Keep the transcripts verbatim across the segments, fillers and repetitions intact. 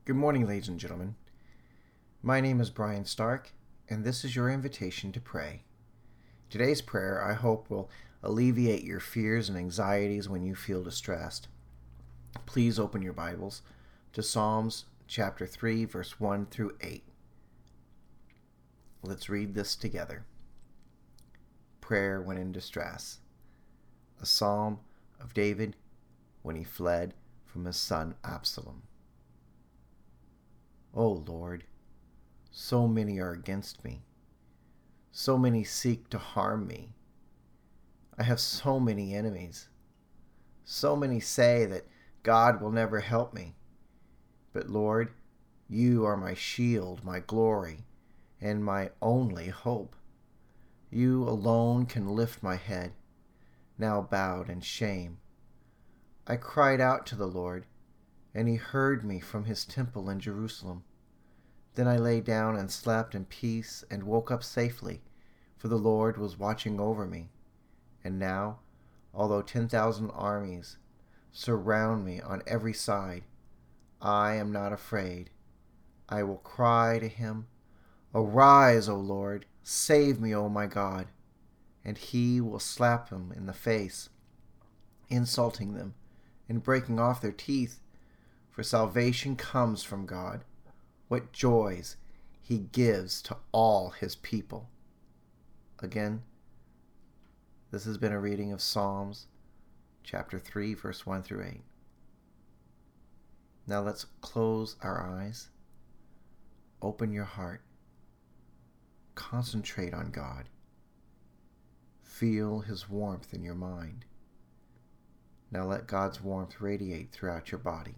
Good morning, ladies and gentlemen. My name is Brian Stark, and this is your invitation to pray. Today's prayer, I hope, will alleviate your fears and anxieties when you feel distressed. Please open your Bibles to Psalms chapter three, verse one through eight. Let's read this together. Prayer when in distress. A psalm of David when he fled from his son Absalom. O Lord, so many are against me. So many seek to harm me. I have so many enemies. So many say that God will never help me. But Lord, you are my shield, my glory, and my only hope. You alone can lift my head, now bowed in shame. I cried out to the Lord, and he heard me from his temple in Jerusalem. Then I lay down and slept in peace and woke up safely, for the Lord was watching over me. And now, although ten thousand armies surround me on every side, I am not afraid. I will cry to him, "Arise, O Lord, save me, O my God." And he will slap them in the face, insulting them and breaking off their teeth. For salvation comes from God. What joys he gives to all his people. Again, this has been a reading of Psalms chapter three, verse one through eight. Now let's close our eyes, open your heart, concentrate on God, feel his warmth in your mind. Now let God's warmth radiate throughout your body.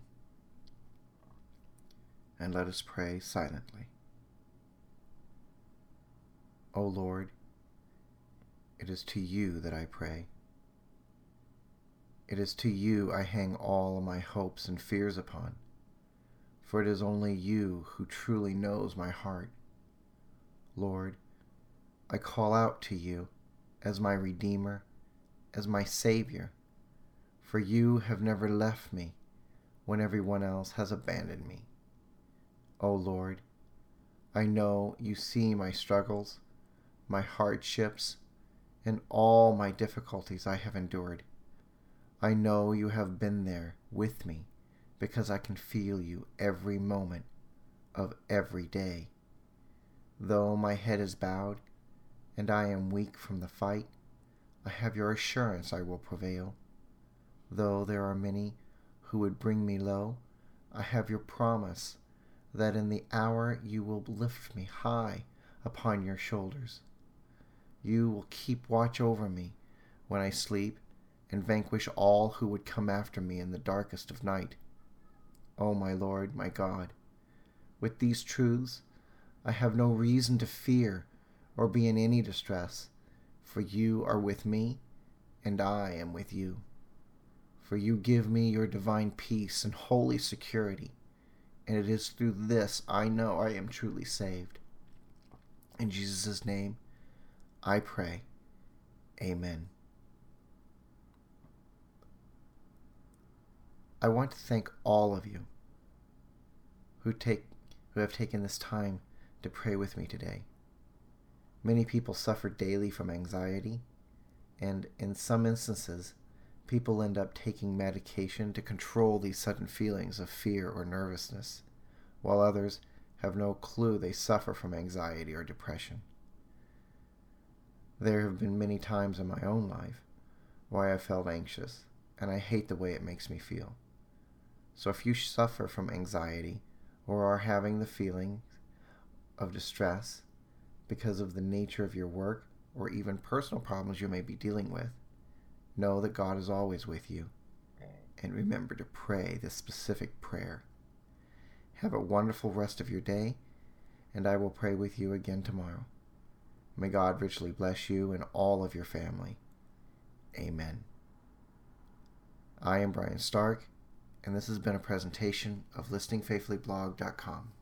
And let us pray silently. O Lord, it is to you that I pray. It is to you I hang all my hopes and fears upon, for it is only you who truly knows my heart. Lord, I call out to you as my Redeemer, as my Savior, for you have never left me when everyone else has abandoned me. O Lord, I know you see my struggles, my hardships, and all my difficulties I have endured. I know you have been there with me because I can feel you every moment of every day. Though my head is bowed and I am weak from the fight, I have your assurance I will prevail. Though there are many who would bring me low, I have your promise that in the hour you will lift me high upon your shoulders. You will keep watch over me when I sleep and vanquish all who would come after me in the darkest of night. O my Lord, my God, with these truths I have no reason to fear or be in any distress, for you are with me and I am with you. For you give me your divine peace and holy security, and it is through this I know I am truly saved. In Jesus' name, I pray. Amen. I want to thank all of you who take who have taken this time to pray with me today. Many people suffer daily from anxiety, and in some instances, people end up taking medication to control these sudden feelings of fear or nervousness, while others have no clue they suffer from anxiety or depression. There have been many times in my own life where I felt anxious, and I hate the way it makes me feel. So if you suffer from anxiety or are having the feelings of distress because of the nature of your work or even personal problems you may be dealing with, know that God is always with you, and remember to pray this specific prayer. Have a wonderful rest of your day, and I will pray with you again tomorrow. May God richly bless you and all of your family. Amen. I am Brian Stark, and this has been a presentation of listening faithfully blog dot com.